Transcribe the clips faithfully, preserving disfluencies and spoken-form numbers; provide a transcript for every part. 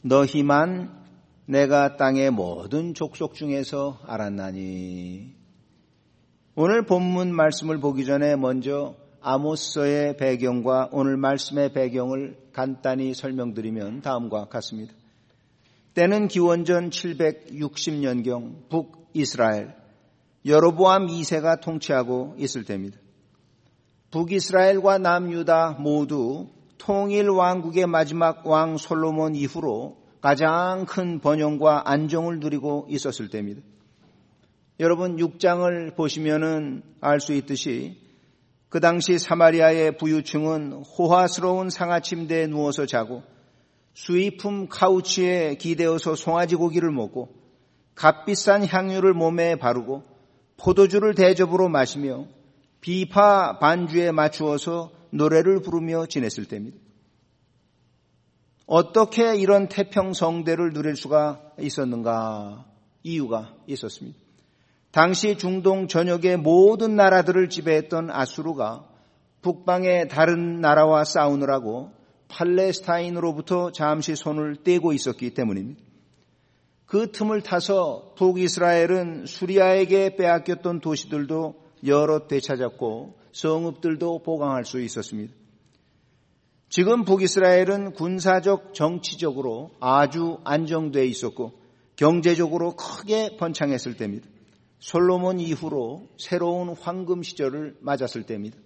너희만 내가 땅의 모든 족속 중에서 알았나니. 오늘 본문 말씀을 보기 전에 먼저 아모스서의 배경과 오늘 말씀의 배경을 간단히 설명드리면 다음과 같습니다. 때는 기원전 칠백육십 년경 북이스라엘 여로보암 이 세가 통치하고 있을 때입니다. 북이스라엘과 남유다 모두 통일 왕국의 마지막 왕 솔로몬 이후로 가장 큰 번영과 안정을 누리고 있었을 때입니다. 여러분 육 장을 보시면은 알 수 있듯이 그 당시 사마리아의 부유층은 호화스러운 상하침대에 누워서 자고 수입품 카우치에 기대어서 송아지 고기를 먹고 값비싼 향유를 몸에 바르고 포도주를 대접으로 마시며 비파 반주에 맞추어서 노래를 부르며 지냈을 때입니다. 어떻게 이런 태평성대를 누릴 수가 있었는가? 이유가 있었습니다. 당시 중동 전역의 모든 나라들을 지배했던 아수르가 북방의 다른 나라와 싸우느라고 팔레스타인으로부터 잠시 손을 떼고 있었기 때문입니다. 그 틈을 타서 북이스라엘은 수리아에게 빼앗겼던 도시들도 여러 되찾았고 성읍들도 보강할 수 있었습니다. 지금 북이스라엘은 군사적 정치적으로 아주 안정되어 있었고 경제적으로 크게 번창했을 때입니다. 솔로몬 이후로 새로운 황금 시절을 맞았을 때입니다.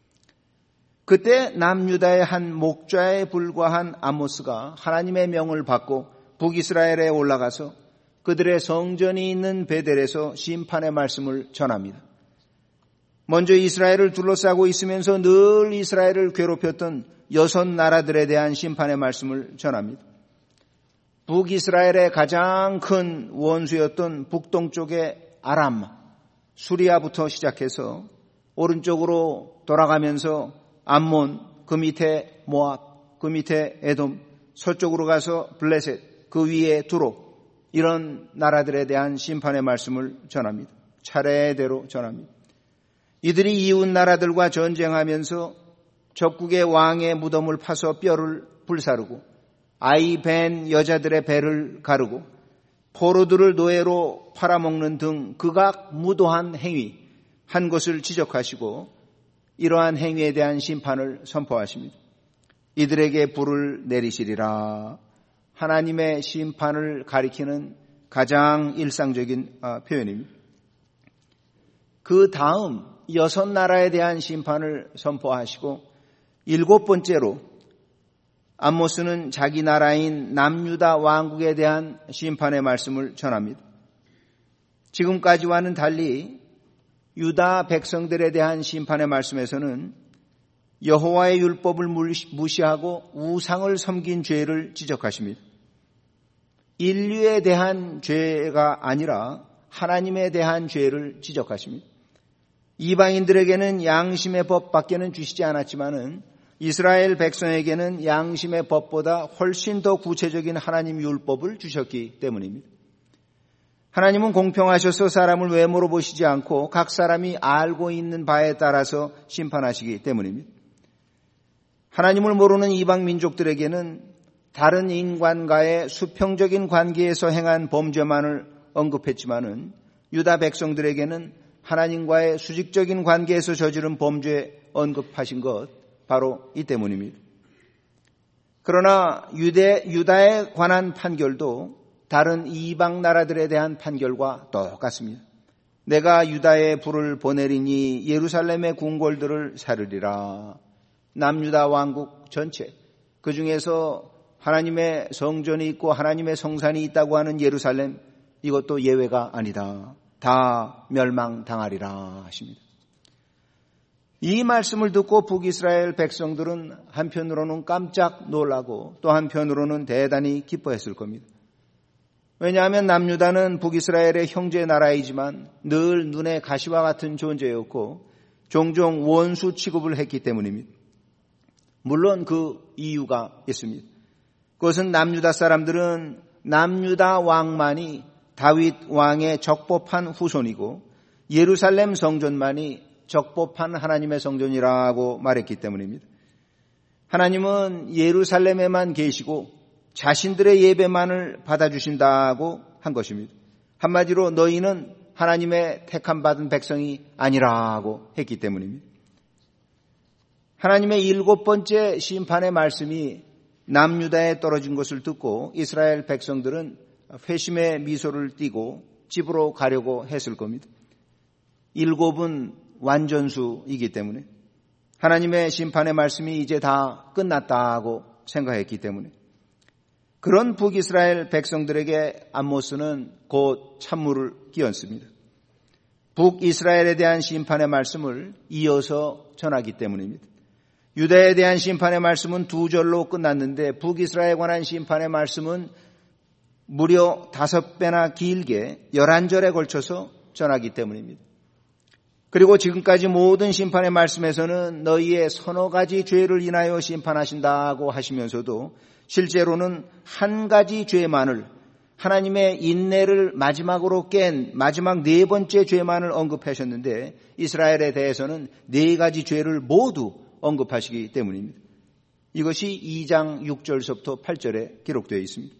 그때 남유다의 한 목자에 불과한 아모스가 하나님의 명을 받고 북이스라엘에 올라가서 그들의 성전이 있는 베델에서 심판의 말씀을 전합니다. 먼저 이스라엘을 둘러싸고 있으면서 늘 이스라엘을 괴롭혔던 여섯 나라들에 대한 심판의 말씀을 전합니다. 북이스라엘의 가장 큰 원수였던 북동쪽의 아람, 수리아부터 시작해서 오른쪽으로 돌아가면서 암몬, 그 밑에 모압, 그 밑에 에돔, 서쪽으로 가서 블레셋, 그 위에 두로, 이런 나라들에 대한 심판의 말씀을 전합니다. 차례대로 전합니다. 이들이 이웃 나라들과 전쟁하면서 적국의 왕의 무덤을 파서 뼈를 불사르고 아이 벤 여자들의 배를 가르고 포로들을 노예로 팔아먹는 등 극악 무도한 행위 한 것을 지적하시고 이러한 행위에 대한 심판을 선포하십니다. 이들에게 불을 내리시리라. 하나님의 심판을 가리키는 가장 일상적인 표현입니다. 그 다음 여섯 나라에 대한 심판을 선포하시고 일곱 번째로 아모스는 자기 나라인 남유다 왕국에 대한 심판의 말씀을 전합니다. 지금까지와는 달리 유다 백성들에 대한 심판의 말씀에서는 여호와의 율법을 무시하고 우상을 섬긴 죄를 지적하십니다. 인류에 대한 죄가 아니라 하나님에 대한 죄를 지적하십니다. 이방인들에게는 양심의 법밖에는 주시지 않았지만은 이스라엘 백성에게는 양심의 법보다 훨씬 더 구체적인 하나님 율법을 주셨기 때문입니다. 하나님은 공평하셔서 사람을 외모로 보시지 않고 각 사람이 알고 있는 바에 따라서 심판하시기 때문입니다. 하나님을 모르는 이방 민족들에게는 다른 인간과의 수평적인 관계에서 행한 범죄만을 언급했지만은 유다 백성들에게는 하나님과의 수직적인 관계에서 저지른 범죄 언급하신 것 바로 이 때문입니다. 그러나 유대, 유다에 관한 판결도 다른 이방 나라들에 대한 판결과 똑같습니다. 내가 유다에 불을 보내리니 예루살렘의 궁궐들을 사르리라. 남유다 왕국 전체, 그 중에서 하나님의 성전이 있고 하나님의 성산이 있다고 하는 예루살렘, 이것도 예외가 아니다. 다 멸망당하리라 하십니다. 이 말씀을 듣고 북이스라엘 백성들은 한편으로는 깜짝 놀라고 또 한편으로는 대단히 기뻐했을 겁니다. 왜냐하면 남유다는 북이스라엘의 형제 나라이지만 늘 눈에 가시와 같은 존재였고 종종 원수 취급을 했기 때문입니다. 물론 그 이유가 있습니다. 그것은 남유다 사람들은 남유다 왕만이 다윗 왕의 적법한 후손이고 예루살렘 성전만이 적법한 하나님의 성전이라고 말했기 때문입니다. 하나님은 예루살렘에만 계시고 자신들의 예배만을 받아주신다고 한 것입니다. 한마디로 너희는 하나님의 택함 받은 백성이 아니라고 했기 때문입니다. 하나님의 일곱 번째 심판의 말씀이 남유다에 떨어진 것을 듣고 이스라엘 백성들은 회심의 미소를 띠고 집으로 가려고 했을 겁니다. 일곱은 완전수이기 때문에 하나님의 심판의 말씀이 이제 다 끝났다고 생각했기 때문에 그런 북이스라엘 백성들에게 암모스는 곧 찬물을 끼얹습니다. 북이스라엘에 대한 심판의 말씀을 이어서 전하기 때문입니다. 유다에 대한 심판의 말씀은 두 절로 끝났는데 북이스라엘에 관한 심판의 말씀은 무려 다섯 배나 길게 열한 절에 걸쳐서 전하기 때문입니다. 그리고 지금까지 모든 심판의 말씀에서는 너희의 서너 가지 죄를 인하여 심판하신다고 하시면서도 실제로는 한 가지 죄만을 하나님의 인내를 마지막으로 깬 마지막 네 번째 죄만을 언급하셨는데 이스라엘에 대해서는 네 가지 죄를 모두 언급하시기 때문입니다. 이것이 이 장 육 절서부터 팔 절에 기록되어 있습니다.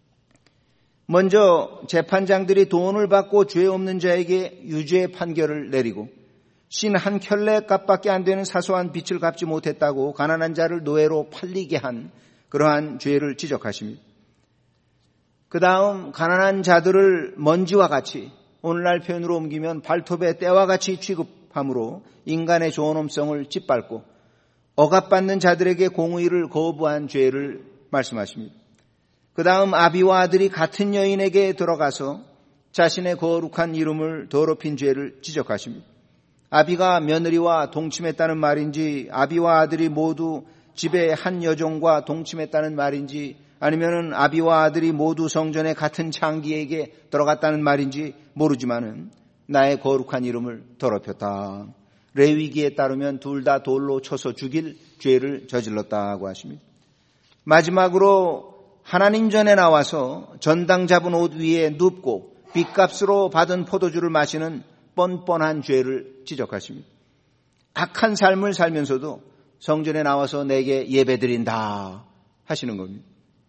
먼저 재판장들이 돈을 받고 죄 없는 자에게 유죄 판결을 내리고 신 한 켤레 값밖에 안 되는 사소한 빚을 갚지 못했다고 가난한 자를 노예로 팔리게 한 그러한 죄를 지적하십니다. 그 다음 가난한 자들을 먼지와 같이 오늘날 표현으로 옮기면 발톱의 때와 같이 취급함으로 인간의 존엄성을 짓밟고 억압받는 자들에게 공의를 거부한 죄를 말씀하십니다. 그 다음 아비와 아들이 같은 여인에게 들어가서 자신의 거룩한 이름을 더럽힌 죄를 지적하십니다. 아비가 며느리와 동침했다는 말인지 아비와 아들이 모두 집의 한 여종과 동침했다는 말인지 아니면은 아비와 아들이 모두 성전의 같은 창기에게 들어갔다는 말인지 모르지만은 나의 거룩한 이름을 더럽혔다. 레위기에 따르면 둘 다 돌로 쳐서 죽일 죄를 저질렀다고 하십니다. 마지막으로 하나님 전에 나와서 전당 잡은 옷 위에 눕고 빚값으로 받은 포도주를 마시는 뻔뻔한 죄를 지적하십니다. 악한 삶을 살면서도 성전에 나와서 내게 예배드린다 하시는 겁니다.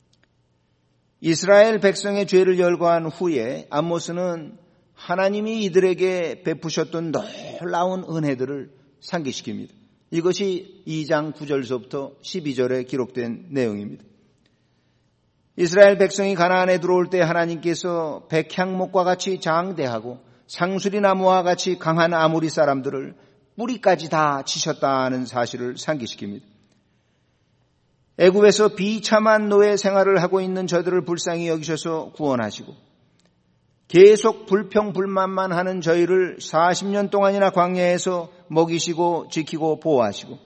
이스라엘 백성의 죄를 열거한 후에 암모스는 하나님이 이들에게 베푸셨던 놀라운 은혜들을 상기시킵니다. 이것이 이 장 구 절서부터 십이 절에 기록된 내용입니다. 이스라엘 백성이 가나안에 들어올 때 하나님께서 백향목과 같이 장대하고 상수리나무와 같이 강한 아모리 사람들을 뿌리까지 다 치셨다는 사실을 상기시킵니다. 애굽에서 비참한 노예 생활을 하고 있는 저들을 불쌍히 여기셔서 구원하시고 계속 불평불만만 하는 저희를 사십 년 동안이나 광야에서 먹이시고 지키고 보호하시고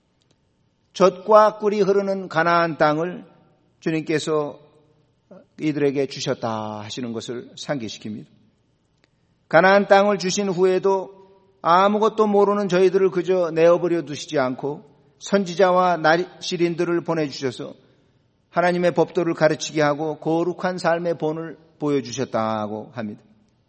젖과 꿀이 흐르는 가나안 땅을 주님께서 이들에게 주셨다 하시는 것을 상기시킵니다. 가나안 땅을 주신 후에도 아무것도 모르는 저희들을 그저 내어버려 두시지 않고 선지자와 나시린들을 보내주셔서 하나님의 법도를 가르치게 하고 거룩한 삶의 본을 보여주셨다고 합니다.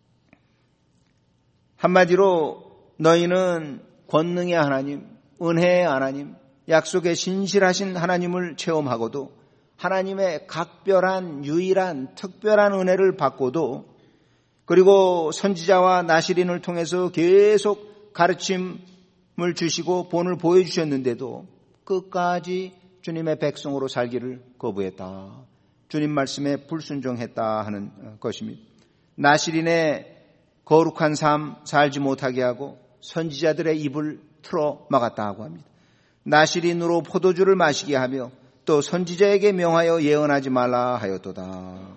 한마디로 너희는 권능의 하나님, 은혜의 하나님, 약속의 신실하신 하나님을 체험하고도 하나님의 각별한 유일한 특별한 은혜를 받고도 그리고 선지자와 나시린을 통해서 계속 가르침을 주시고 본을 보여주셨는데도 끝까지 주님의 백성으로 살기를 거부했다. 주님 말씀에 불순종했다 하는 것입니다. 나시린의 거룩한 삶 살지 못하게 하고 선지자들의 입을 틀어 막았다고 합니다. 나시린으로 포도주를 마시게 하며 또 선지자에게 명하여 예언하지 말라 하였도다.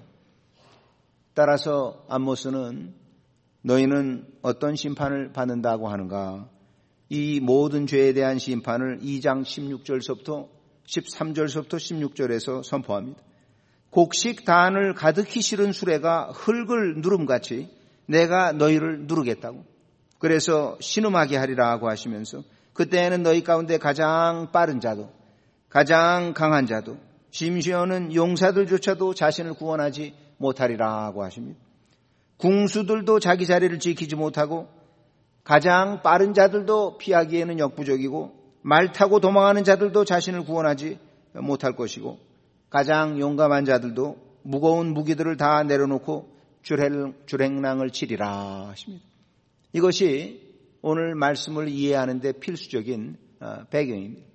따라서 암모스는 너희는 어떤 심판을 받는다고 하는가? 이 모든 죄에 대한 심판을 이 장 십육 절서부터 십삼 절서부터 십육 절에서 선포합니다. 곡식 단을 가득히 실은 수레가 흙을 누름같이 내가 너희를 누르겠다고. 그래서 신음하게 하리라고 하시면서 그때에는 너희 가운데 가장 빠른 자도 가장 강한 자도 심지어는 용사들조차도 자신을 구원하지 못하리라고 하십니다. 궁수들도 자기 자리를 지키지 못하고 가장 빠른 자들도 피하기에는 역부족이고 말 타고 도망하는 자들도 자신을 구원하지 못할 것이고 가장 용감한 자들도 무거운 무기들을 다 내려놓고 줄행랑을 치리라 하십니다. 이것이 오늘 말씀을 이해하는 데 필수적인 배경입니다.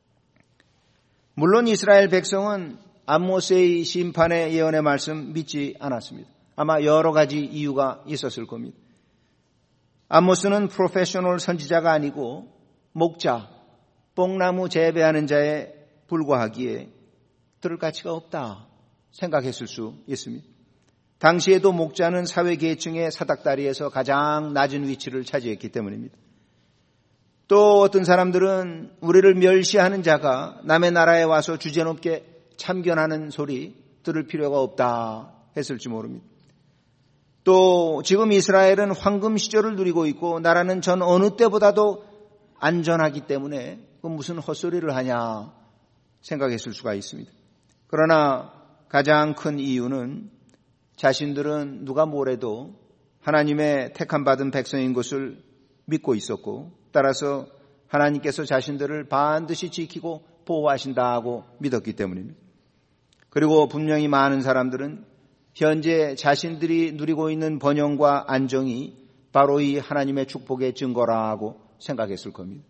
물론 이스라엘 백성은 암모스의 심판의 예언의 말씀 믿지 않았습니다. 아마 여러 가지 이유가 있었을 겁니다. 암모스는 프로페셔널 선지자가 아니고 목자, 뽕나무 재배하는 자에 불과하기에 들을 가치가 없다 생각했을 수 있습니다. 당시에도 목자는 사회 계층의 사닥다리에서 가장 낮은 위치를 차지했기 때문입니다. 또 어떤 사람들은 우리를 멸시하는 자가 남의 나라에 와서 주제넘게 참견하는 소리 들을 필요가 없다 했을지 모릅니다. 또 지금 이스라엘은 황금 시절을 누리고 있고 나라는 전 어느 때보다도 안전하기 때문에 그 무슨 헛소리를 하냐 생각했을 수가 있습니다. 그러나 가장 큰 이유는 자신들은 누가 뭐래도 하나님의 택함받은 백성인 것을 믿고 있었고 따라서 하나님께서 자신들을 반드시 지키고 보호하신다고 믿었기 때문입니다. 그리고 분명히 많은 사람들은 현재 자신들이 누리고 있는 번영과 안정이 바로 이 하나님의 축복의 증거라고 생각했을 겁니다.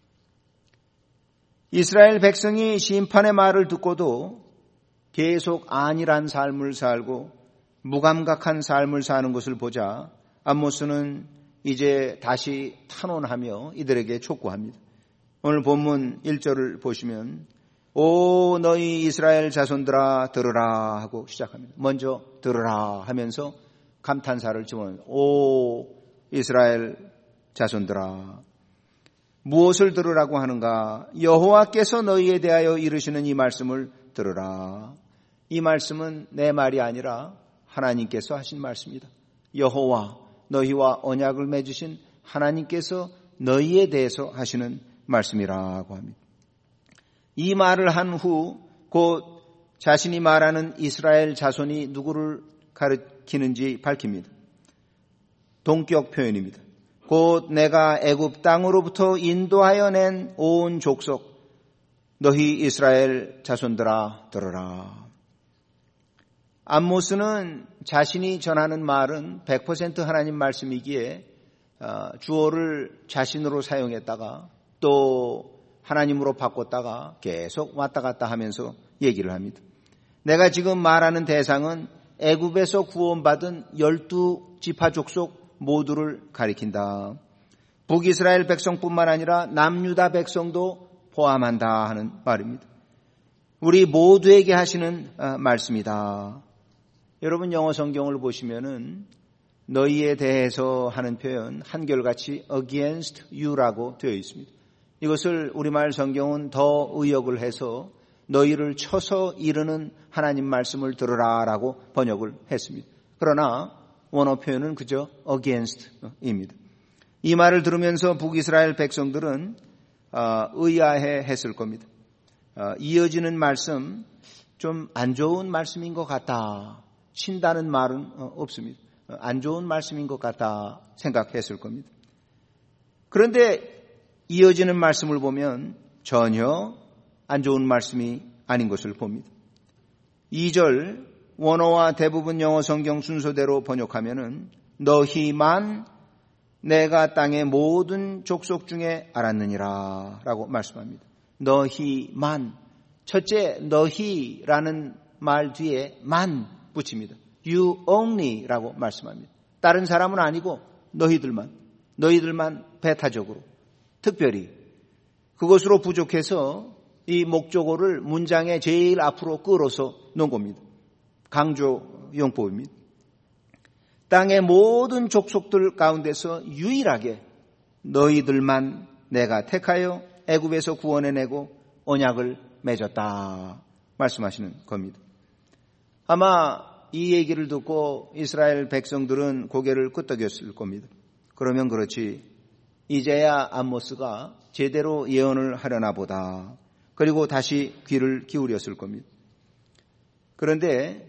이스라엘 백성이 심판의 말을 듣고도 계속 안일한 삶을 살고 무감각한 삶을 사는 것을 보자 암모스는 이제 다시 탄원하며 이들에게 촉구합니다. 오늘 본문 일 절을 보시면 오 너희 이스라엘 자손들아 들으라 하고 시작합니다. 먼저 들으라 하면서 감탄사를 집어넣습니다. 오 이스라엘 자손들아 무엇을 들으라고 하는가? 여호와께서 너희에 대하여 이르시는 이 말씀을 들으라. 이 말씀은 내 말이 아니라 하나님께서 하신 말씀이다. 여호와 너희와 언약을 맺으신 하나님께서 너희에 대해서 하시는 말씀이라고 합니다. 이 말을 한 후 곧 자신이 말하는 이스라엘 자손이 누구를 가리키는지 밝힙니다. 동격 표현입니다. 곧 내가 애굽 땅으로부터 인도하여 낸 온 족속 너희 이스라엘 자손들아 들으라. 암모스는 자신이 전하는 말은 백 퍼센트 하나님 말씀이기에 주어를 자신으로 사용했다가 또 하나님으로 바꿨다가 계속 왔다 갔다 하면서 얘기를 합니다. 내가 지금 말하는 대상은 애굽에서 구원받은 열두 지파 족속 모두를 가리킨다. 북이스라엘 백성뿐만 아니라 남유다 백성도 포함한다 하는 말입니다. 우리 모두에게 하시는 말씀이다. 여러분 영어 성경을 보시면은 너희에 대해서 하는 표현 한결같이 against you라고 되어 있습니다. 이것을 우리말 성경은 더 의역을 해서 너희를 쳐서 이르는 하나님 말씀을 들으라라고 번역을 했습니다. 그러나 원어 표현은 그저 against입니다. 이 말을 들으면서 북이스라엘 백성들은 의아해 했을 겁니다. 이어지는 말씀 좀 안 좋은 말씀인 것 같다. 친다는 말은 없습니다. 안 좋은 말씀인 것 같다 생각했을 겁니다. 그런데 이어지는 말씀을 보면 전혀 안 좋은 말씀이 아닌 것을 봅니다. 이 절 원어와 대부분 영어 성경 순서대로 번역하면은 너희만 내가 땅의 모든 족속 중에 알았느니라 라고 말씀합니다. 너희만 첫째 너희라는 말 뒤에 만 붙입니다. You only 라고 말씀합니다. 다른 사람은 아니고 너희들만 너희들만 배타적으로 특별히 그것으로 부족해서 이 목적어를 문장의 제일 앞으로 끌어서 놓은 겁니다. 강조 용법입니다. 땅의 모든 족속들 가운데서 유일하게 너희들만 내가 택하여 애굽에서 구원해내고 언약을 맺었다 말씀하시는 겁니다. 아마 이 얘기를 듣고 이스라엘 백성들은 고개를 끄덕였을 겁니다. 그러면 그렇지 이제야 암모스가 제대로 예언을 하려나 보다. 그리고 다시 귀를 기울였을 겁니다. 그런데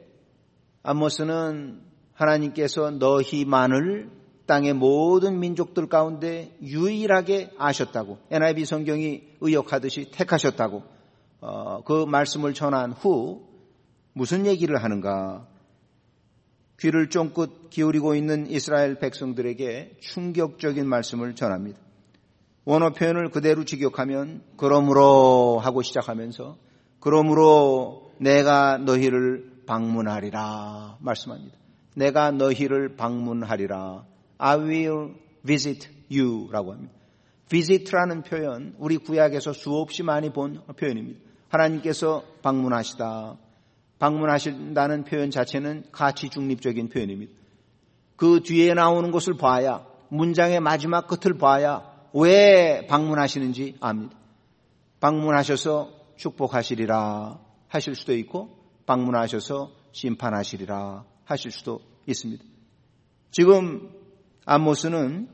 암모스는 하나님께서 너희만을 땅의 모든 민족들 가운데 유일하게 아셨다고 엔아이브이 성경이 의역하듯이 택하셨다고 어, 그 말씀을 전한 후 무슨 얘기를 하는가? 귀를 쫑긋 기울이고 있는 이스라엘 백성들에게 충격적인 말씀을 전합니다. 원어 표현을 그대로 직역하면 그러므로 하고 시작하면서 그러므로 내가 너희를 방문하리라 말씀합니다. 내가 너희를 방문하리라. I will visit you 라고 합니다. visit라는 표현 우리 구약에서 수없이 많이 본 표현입니다. 하나님께서 방문하시다. 방문하신다는 표현 자체는 가치 중립적인 표현입니다. 그 뒤에 나오는 것을 봐야, 문장의 마지막 끝을 봐야 왜 방문하시는지 압니다. 방문하셔서 축복하시리라 하실 수도 있고 방문하셔서 심판하시리라 하실 수도 있습니다. 지금 아모스는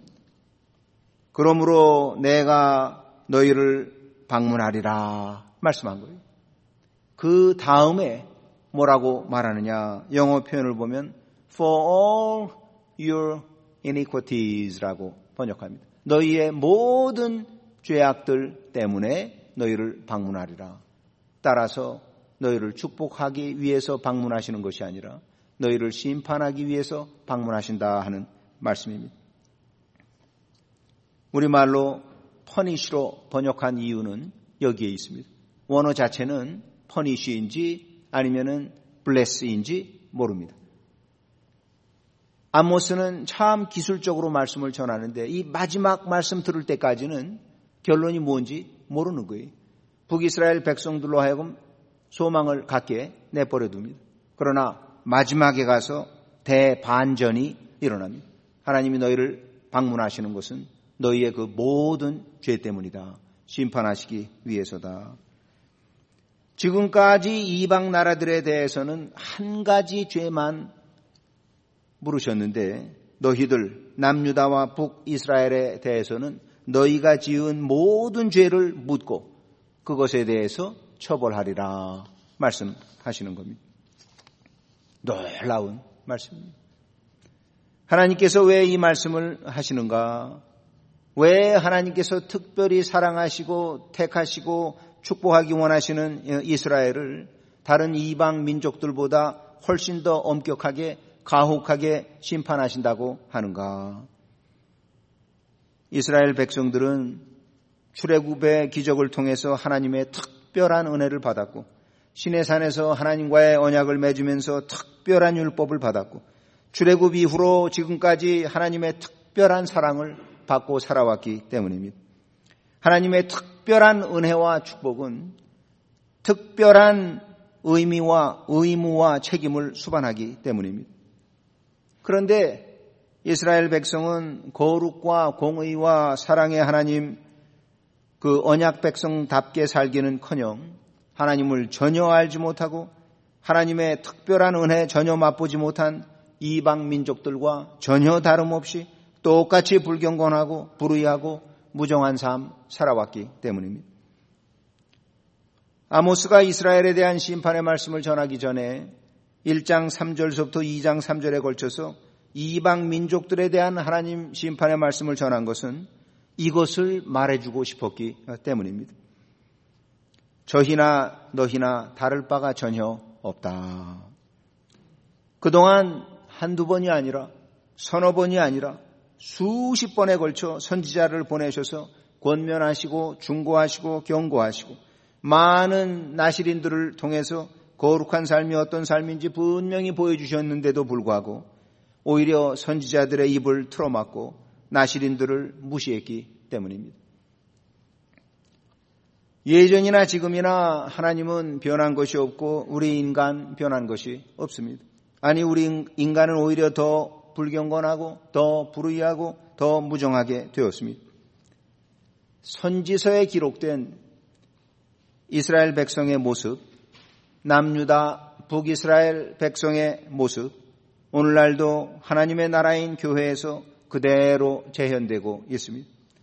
그러므로 내가 너희를 방문하리라 말씀한 거예요. 그 다음에 뭐라고 말하느냐? 영어 표현을 보면 For all your iniquities라고 번역합니다. 너희의 모든 죄악들 때문에 너희를 방문하리라. 따라서 너희를 축복하기 위해서 방문하시는 것이 아니라 너희를 심판하기 위해서 방문하신다 하는 말씀입니다. 우리말로 퍼니시로 번역한 이유는 여기에 있습니다. 원어 자체는 퍼니시인지 아니면은 블레스인지 모릅니다. 아모스는 참 기술적으로 말씀을 전하는데 이 마지막 말씀 들을 때까지는 결론이 뭔지 모르는 거예요. 북이스라엘 백성들로 하여금 소망을 갖게 내버려 둡니다. 그러나 마지막에 가서 대반전이 일어납니다. 하나님이 너희를 방문하시는 것은 너희의 그 모든 죄 때문이다. 심판하시기 위해서다. 지금까지 이방 나라들에 대해서는 한 가지 죄만 물으셨는데 너희들 남유다와 북이스라엘에 대해서는 너희가 지은 모든 죄를 묻고 그것에 대해서 처벌하리라 말씀하시는 겁니다. 놀라운 말씀입니다. 하나님께서 왜 이 말씀을 하시는가? 왜 하나님께서 특별히 사랑하시고 택하시고 축복하기 원하시는 이스라엘을 다른 이방 민족들보다 훨씬 더 엄격하게 가혹하게 심판하신다고 하는가? 이스라엘 백성들은 출애굽의 기적을 통해서 하나님의 특별한 은혜를 받았고 시내산에서 하나님과의 언약을 맺으면서 특별한 율법을 받았고 출애굽 이후로 지금까지 하나님의 특별한 사랑을 받고 살아왔기 때문입니다. 하나님의 특별한 은혜와 축복은 특별한 의미와 의무와 책임을 수반하기 때문입니다. 그런데 이스라엘 백성은 거룩과 공의와 사랑의 하나님 그 언약 백성답게 살기는커녕 하나님을 전혀 알지 못하고 하나님의 특별한 은혜 전혀 맛보지 못한 이방 민족들과 전혀 다름없이 똑같이 불경건하고 불의하고 무정한 삶 살아왔기 때문입니다. 아모스가 이스라엘에 대한 심판의 말씀을 전하기 전에 일 장 삼 절서부터 이 장 삼 절에 걸쳐서 이방 민족들에 대한 하나님 심판의 말씀을 전한 것은 이것을 말해주고 싶었기 때문입니다. 저희나 너희나 다를 바가 전혀 없다. 그동안 한두 번이 아니라 서너 번이 아니라 수십 번에 걸쳐 선지자를 보내셔서 권면하시고 중고하시고 경고하시고 많은 나실인들을 통해서 거룩한 삶이 어떤 삶인지 분명히 보여주셨는데도 불구하고 오히려 선지자들의 입을 틀어막고 나실인들을 무시했기 때문입니다. 예전이나 지금이나 하나님은 변한 것이 없고 우리 인간 변한 것이 없습니다. 아니 우리 인간은 오히려 더 불경건하고 더 불의하고 더 무정하게 되었습니다. 선지서에 기록된 이스라엘 백성의 모습, 남유다 북이스라엘 백성의 모습, 오늘날도 하나님의 나라인 교회에서 그대로 재현되고 있습니다.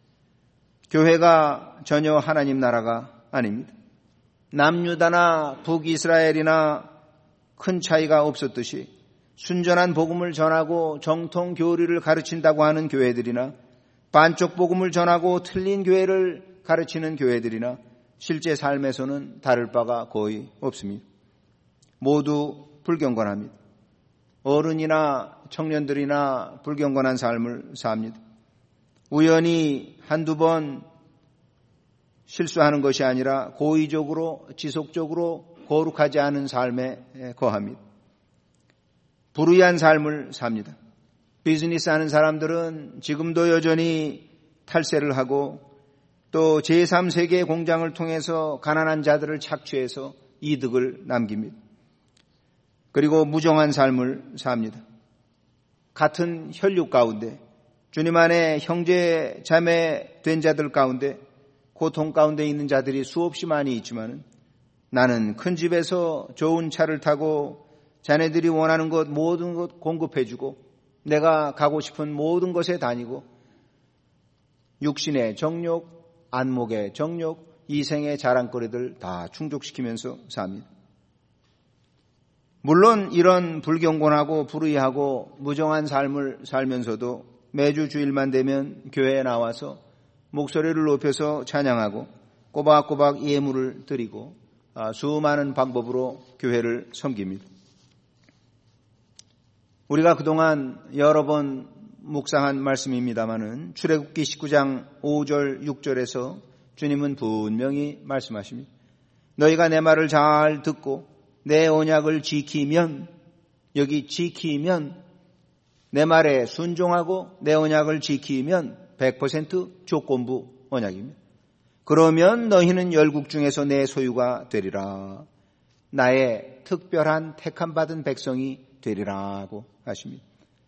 교회가 전혀 하나님 나라가 아닙니다. 남유다나 북이스라엘이나 큰 차이가 없었듯이 순전한 복음을 전하고 정통 교리를 가르친다고 하는 교회들이나 반쪽 복음을 전하고 틀린 교회를 가르치는 교회들이나 실제 삶에서는 다를 바가 거의 없습니다. 모두 불경건합니다. 어른이나 청년들이나 불경건한 삶을 삽니다. 우연히 한두 번 실수하는 것이 아니라 고의적으로 지속적으로 거룩하지 않은 삶에 거합니다. 불의한 삶을 삽니다. 비즈니스 하는 사람들은 지금도 여전히 탈세를 하고 또 제삼 세계 공장을 통해서 가난한 자들을 착취해서 이득을 남깁니다. 그리고 무정한 삶을 삽니다. 같은 혈육 가운데 주님 안에 형제 자매 된 자들 가운데 고통 가운데 있는 자들이 수없이 많이 있지만 나는 큰 집에서 좋은 차를 타고 자네들이 원하는 것 모든 것 공급해주고 내가 가고 싶은 모든 곳에 다니고 육신의 정욕, 안목의 정욕, 이생의 자랑거리들 다 충족시키면서 삽니다. 물론 이런 불경건하고 불의하고 무정한 삶을 살면서도 매주 주일만 되면 교회에 나와서 목소리를 높여서 찬양하고 꼬박꼬박 예물을 드리고 수많은 방법으로 교회를 섬깁니다. 우리가 그동안 여러 번 묵상한 말씀입니다마는 출애굽기 십구 장 오 절 육 절에서 주님은 분명히 말씀하십니다. 너희가 내 말을 잘 듣고 내 언약을 지키면, 여기 지키면, 내 말에 순종하고 내 언약을 지키면 백 퍼센트 조건부 언약입니다. 그러면 너희는 열국 중에서 내 소유가 되리라. 나의 특별한 택함 받은 백성이 되리라고 하십니다.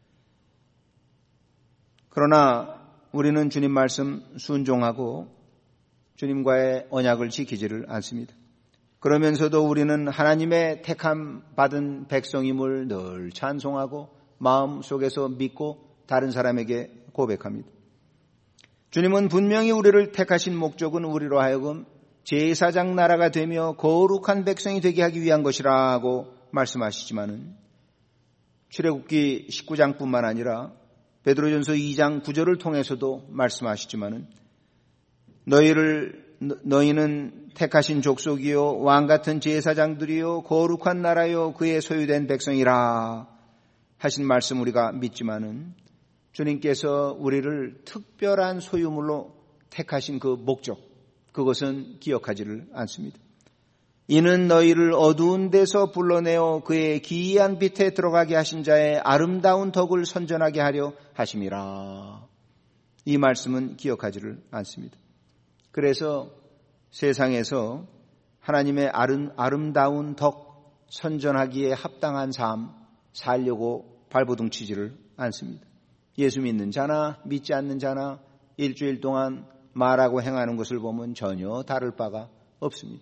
그러나 우리는 주님 말씀 순종하고 주님과의 언약을 지키지를 않습니다. 그러면서도 우리는 하나님의 택함 받은 백성임을 늘 찬송하고 마음속에서 믿고 다른 사람에게 고백합니다. 주님은 분명히 우리를 택하신 목적은 우리로 하여금 제사장 나라가 되며 거룩한 백성이 되게 하기 위한 것이라고 말씀하시지만은 출애굽기 십구 장뿐만 아니라 베드로전서 이 장 구 절을 통해서도 말씀하시지만은 너희를 너희는 택하신 족속이요 왕 같은 제사장들이요 거룩한 나라요 그의 소유된 백성이라 하신 말씀 우리가 믿지만은 주님께서 우리를 특별한 소유물로 택하신 그 목적, 그것은 기억하지를 않습니다. 이는 너희를 어두운 데서 불러내어 그의 기이한 빛에 들어가게 하신 자의 아름다운 덕을 선전하게 하려 하심이라. 이 말씀은 기억하지를 않습니다. 그래서 세상에서 하나님의 아름, 아름다운 덕 선전하기에 합당한 삶 살려고 발버둥치지를 않습니다. 예수 믿는 자나 믿지 않는 자나 일주일 동안 말하고 행하는 것을 보면 전혀 다를 바가 없습니다.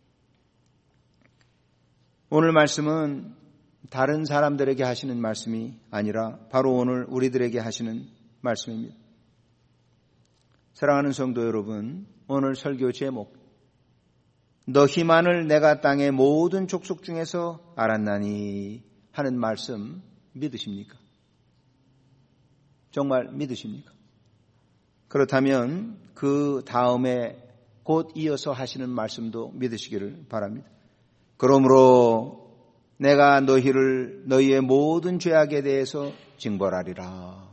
오늘 말씀은 다른 사람들에게 하시는 말씀이 아니라 바로 오늘 우리들에게 하시는 말씀입니다. 사랑하는 성도 여러분, 오늘 설교 제목 너희만을 내가 땅의 모든 족속 중에서 알았나니 하는 말씀 믿으십니까? 정말 믿으십니까? 그렇다면 그 다음에 곧 이어서 하시는 말씀도 믿으시기를 바랍니다. 그러므로 내가 너희를 너희의 모든 죄악에 대해서 징벌하리라.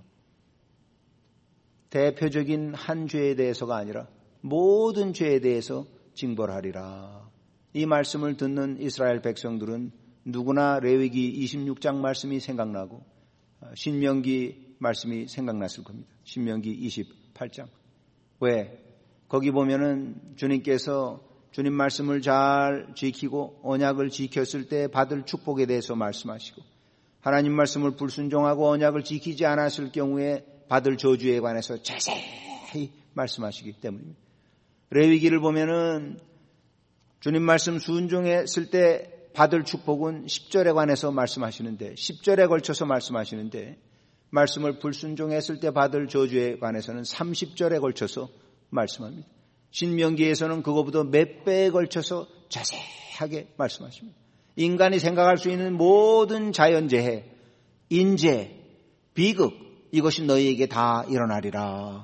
대표적인 한 죄에 대해서가 아니라 모든 죄에 대해서 징벌하리라. 이 말씀을 듣는 이스라엘 백성들은 누구나 레위기 이십육 장 말씀이 생각나고 신명기 말씀이 생각났을 겁니다. 신명기 이십팔 장. 왜? 거기 보면은 주님께서 주님 말씀을 잘 지키고 언약을 지켰을 때 받을 축복에 대해서 말씀하시고 하나님 말씀을 불순종하고 언약을 지키지 않았을 경우에 받을 저주에 관해서 자세히 말씀하시기 때문입니다. 레위기를 보면은 주님 말씀 순종했을 때 받을 축복은 십 절에 관해서 말씀하시는데 십 절에 걸쳐서 말씀하시는데 말씀을 불순종했을 때 받을 저주에 관해서는 삼십 절에 걸쳐서 말씀합니다. 신명기에서는 그거보다 몇 배에 걸쳐서 자세하게 말씀하십니다. 인간이 생각할 수 있는 모든 자연재해, 인재, 비극 이것이 너희에게 다 일어나리라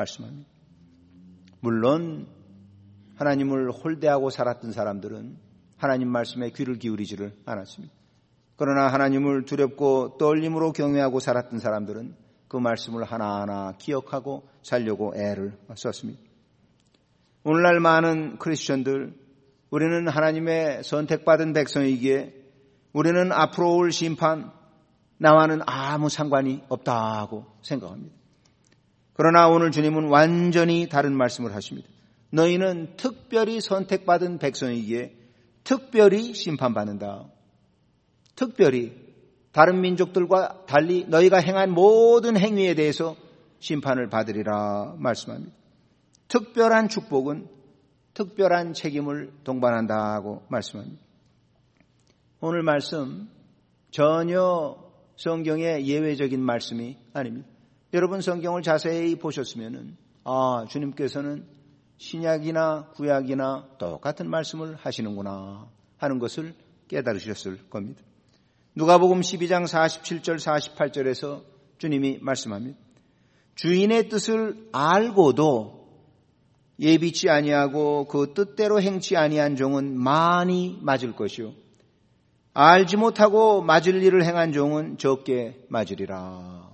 말씀합니다. 물론 하나님을 홀대하고 살았던 사람들은 하나님 말씀에 귀를 기울이지를 않았습니다. 그러나 하나님을 두렵고 떨림으로 경외하고 살았던 사람들은 그 말씀을 하나하나 기억하고 살려고 애를 썼습니다. 오늘날 많은 크리스천들, 우리는 하나님의 선택받은 백성이기에 우리는 앞으로 올 심판, 나와는 아무 상관이 없다고 생각합니다. 그러나 오늘 주님은 완전히 다른 말씀을 하십니다. 너희는 특별히 선택받은 백성이기에 특별히 심판받는다. 특별히 다른 민족들과 달리 너희가 행한 모든 행위에 대해서 심판을 받으리라 말씀합니다. 특별한 축복은 특별한 책임을 동반한다고 말씀합니다. 오늘 말씀 전혀 성경의 예외적인 말씀이 아닙니다. 여러분 성경을 자세히 보셨으면 아, 주님께서는 신약이나 구약이나 똑같은 말씀을 하시는구나 하는 것을 깨달으셨을 겁니다. 누가복음 십이 장 사십칠 절 사십팔 절에서 주님이 말씀합니다. 주인의 뜻을 알고도 예비치 아니하고 그 뜻대로 행치 아니한 종은 많이 맞을 것이요 알지 못하고 맞을 일을 행한 종은 적게 맞으리라.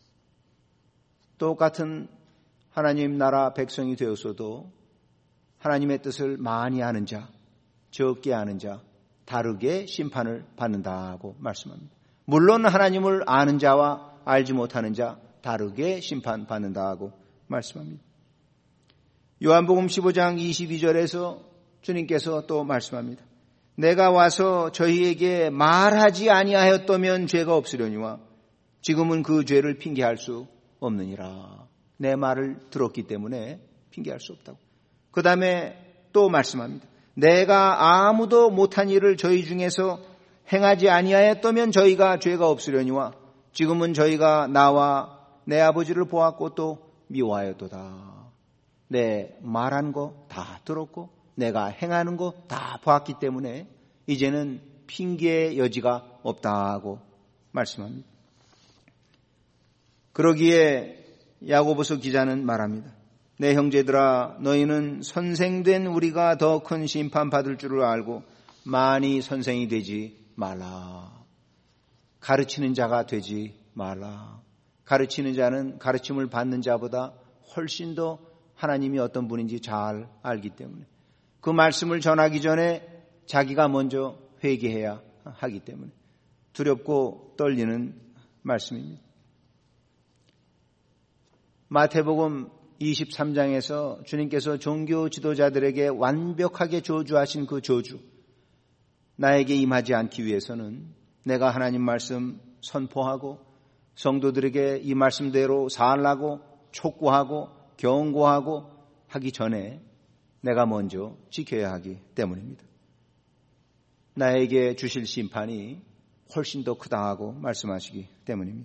똑같은 하나님 나라 백성이 되었어도 하나님의 뜻을 많이 아는 자, 적게 아는 자, 다르게 심판을 받는다고 말씀합니다. 물론 하나님을 아는 자와 알지 못하는 자 다르게 심판받는다고 말씀합니다. 요한복음 십오 장 이십이 절에서 주님께서 또 말씀합니다. 내가 와서 저희에게 말하지 아니하였다면 죄가 없으려니와 지금은 그 죄를 핑계할 수 없느니라. 내 말을 들었기 때문에 핑계할 수 없다고. 그 다음에 또 말씀합니다. 내가 아무도 못한 일을 저희 중에서 행하지 아니하였다면 저희가 죄가 없으려니와 지금은 저희가 나와 내 아버지를 보았고 또 미워하였도다. 내 말한 거 다 들었고 내가 행하는 거 다 보았기 때문에 이제는 핑계의 여지가 없다고 말씀합니다. 그러기에 야고보서 기자는 말합니다. 내 형제들아 너희는 선생된 우리가 더 큰 심판 받을 줄을 알고 많이 선생이 되지 말라. 가르치는 자가 되지 말라. 가르치는 자는 가르침을 받는 자보다 훨씬 더 하나님이 어떤 분인지 잘 알기 때문에 그 말씀을 전하기 전에 자기가 먼저 회개해야 하기 때문에 두렵고 떨리는 말씀입니다. 마태복음 이십삼 장에서 주님께서 종교 지도자들에게 완벽하게 저주하신 그 저주, 나에게 임하지 않기 위해서는 내가 하나님 말씀 선포하고 성도들에게 이 말씀대로 살라고 촉구하고 경고하고 하기 전에 내가 먼저 지켜야 하기 때문입니다. 나에게 주실 심판이 훨씬 더 크다고 말씀하시기 때문입니다.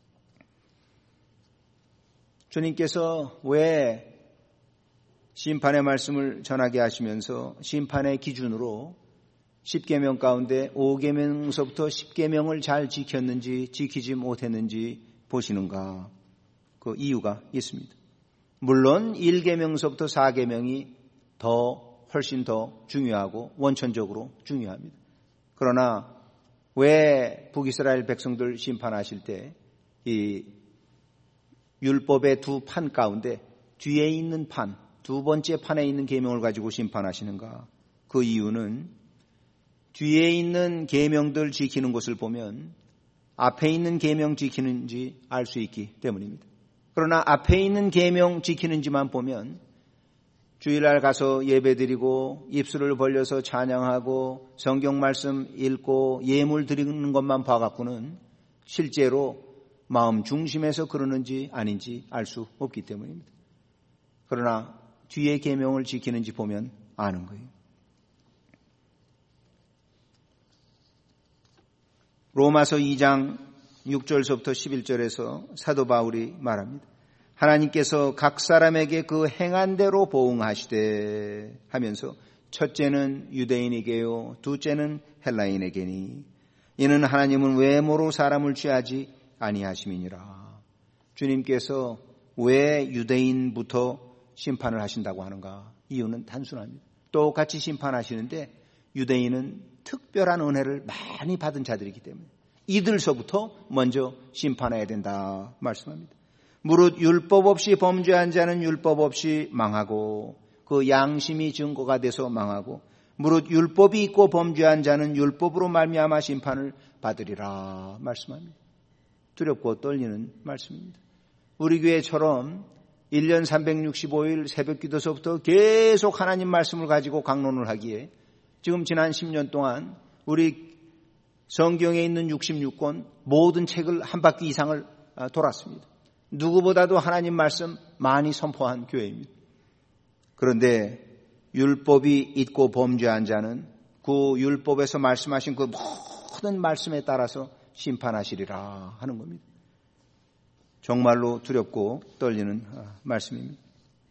주님께서 왜 심판의 말씀을 전하게 하시면서 심판의 기준으로 십 계명 가운데 오 계명서부터 십 계명을 잘 지켰는지 지키지 못했는지 보시는가? 그 이유가 있습니다. 물론 일 계명서부터 사 계명이 더 훨씬 더 중요하고 원천적으로 중요합니다. 그러나 왜 북이스라엘 백성들 심판하실 때 이 율법의 두 판 가운데 뒤에 있는 판, 두 번째 판에 있는 계명을 가지고 심판하시는가? 그 이유는 뒤에 있는 계명들 지키는 것을 보면 앞에 있는 계명 지키는지 알 수 있기 때문입니다. 그러나 앞에 있는 계명 지키는지만 보면 주일날 가서 예배드리고 입술을 벌려서 찬양하고 성경 말씀 읽고 예물 드리는 것만 봐갖고는 실제로 마음 중심에서 그러는지 아닌지 알 수 없기 때문입니다. 그러나 뒤에 계명을 지키는지 보면 아는 거예요. 로마서 이 장 육 절서부터 십일 절에서 사도 바울이 말합니다. 하나님께서 각 사람에게 그 행한 대로 보응하시되 하면서 첫째는 유대인에게요 둘째는 헬라인에게니 이는 하나님은 외모로 사람을 취하지 아니하심이니라. 주님께서 왜 유대인부터 심판을 하신다고 하는가? 이유는 단순합니다. 똑같이 심판하시는데 유대인은 특별한 은혜를 많이 받은 자들이기 때문에 이들서부터 먼저 심판해야 된다 말씀합니다. 무릇 율법 없이 범죄한 자는 율법 없이 망하고 그 양심이 증거가 돼서 망하고 무릇 율법이 있고 범죄한 자는 율법으로 말미암아 심판을 받으리라 말씀합니다. 두렵고 떨리는 말씀입니다. 우리 교회처럼 일 년 삼백육십오 일 새벽 기도서부터 계속 하나님 말씀을 가지고 강론을 하기에 지금 지난 십 년 동안 우리 성경에 있는 육십육 권 모든 책을 한 바퀴 이상을 돌았습니다. 누구보다도 하나님 말씀 많이 선포한 교회입니다. 그런데 율법이 있고 범죄한 자는 그 율법에서 말씀하신 그 모든 말씀에 따라서 심판하시리라 하는 겁니다. 정말로 두렵고 떨리는 말씀입니다.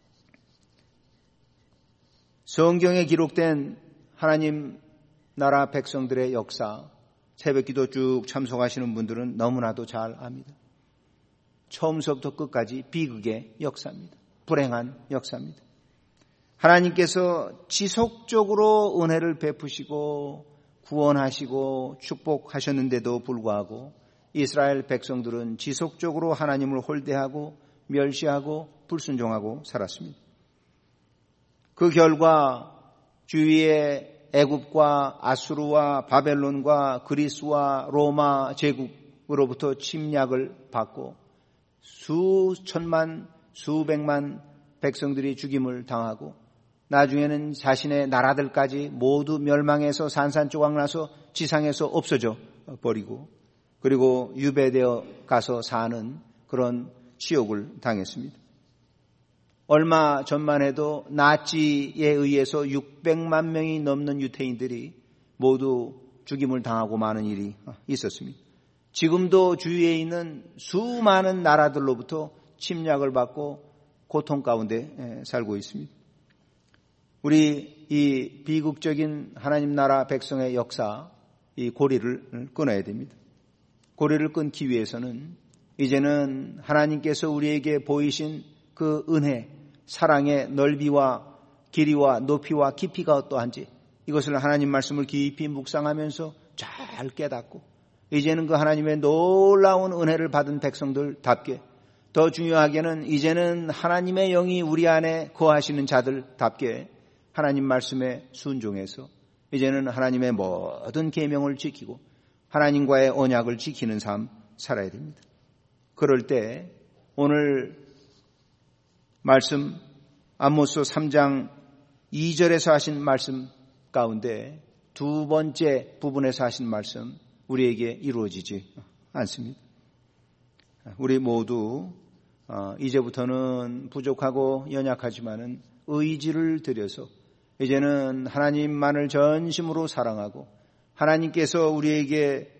성경에 기록된 하나님 나라 백성들의 역사, 새벽기도 쭉 참석하시는 분들은 너무나도 잘 압니다. 처음서부터 끝까지 비극의 역사입니다. 불행한 역사입니다. 하나님께서 지속적으로 은혜를 베푸시고 구원하시고 축복하셨는데도 불구하고 이스라엘 백성들은 지속적으로 하나님을 홀대하고 멸시하고 불순종하고 살았습니다. 그 결과 주위의 애굽과 아수르와 바벨론과 그리스와 로마 제국으로부터 침략을 받고 수천만 수백만 백성들이 죽임을 당하고 나중에는 자신의 나라들까지 모두 멸망해서 산산조각 나서 지상에서 없어져 버리고 그리고 유배되어 가서 사는 그런 치욕을 당했습니다. 얼마 전만 해도 나치에 의해서 육백만 명이 넘는 유태인들이 모두 죽임을 당하고 마는 일이 있었습니다. 지금도 주위에 있는 수많은 나라들로부터 침략을 받고 고통 가운데 살고 있습니다. 우리 이 비극적인 하나님 나라 백성의 역사, 이 고리를 끊어야 됩니다. 고리를 끊기 위해서는 이제는 하나님께서 우리에게 보이신 그 은혜, 사랑의 넓이와 길이와 높이와 깊이가 어떠한지 이것을 하나님 말씀을 깊이 묵상하면서 잘 깨닫고 이제는 그 하나님의 놀라운 은혜를 받은 백성들답게 더 중요하게는 이제는 하나님의 영이 우리 안에 거하시는 자들답게 하나님 말씀에 순종해서 이제는 하나님의 모든 계명을 지키고 하나님과의 언약을 지키는 삶 살아야 됩니다. 그럴 때 오늘 말씀 아모스 삼 장 이 절에서 하신 말씀 가운데 두 번째 부분에서 하신 말씀 우리에게 이루어지지 않습니다. 우리 모두 이제부터는 부족하고 연약하지만은 의지를 들여서 이제는 하나님만을 전심으로 사랑하고 하나님께서 우리에게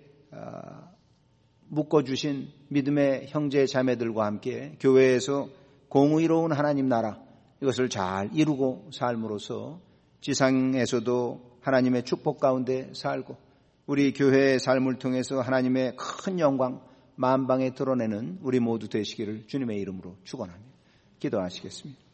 묶어주신 믿음의 형제 자매들과 함께 교회에서 공의로운 하나님 나라 이것을 잘 이루고 삶으로써 지상에서도 하나님의 축복 가운데 살고 우리 교회의 삶을 통해서 하나님의 큰 영광 만방에 드러내는 우리 모두 되시기를 주님의 이름으로 축원합니다. 기도하시겠습니다.